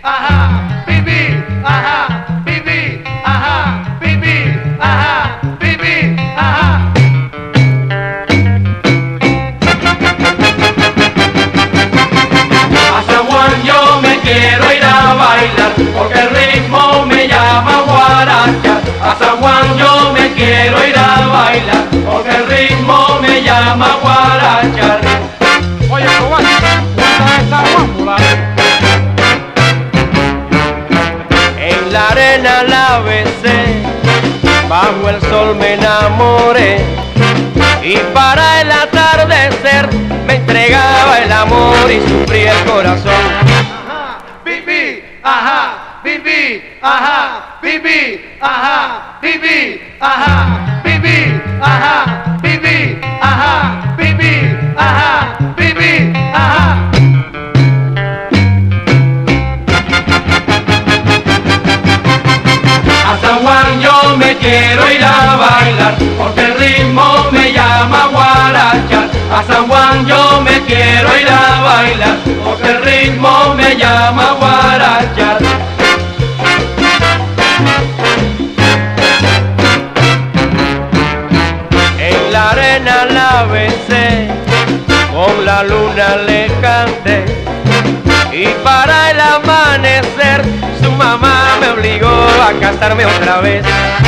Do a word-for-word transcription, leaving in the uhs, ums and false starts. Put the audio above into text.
ajá, pipí, ajá, pipí, ajá, pipí, ajá, pipí, ajá. A San Juan yo me quiero ir a bailar, porque el ritmo me llama guaracha. A San Juan yo me quiero ir a bailar, porque el ritmo me llama guaracha. Oye, Cobán, cuenta de San Juan, fulano. En la arena la besé, bajo el sol me enamoré, y para el atardecer me entregaba el amor y sufría el corazón. Ajá, pipí, ajá, pipí, ajá, pipí, ajá, pipí, ajá, pipí, ajá, pipí, ajá, pipí, ajá, pipí, ajá. A San Juan yo me quiero ir a bailar, porque el ritmo me llama guaracha. A San Juan yo me quiero ir a bailar, porque el ritmo me llama guaracha. En la arena la besé, con la luna le canté, y para el amanecer su mamá me obligó a casarme otra vez.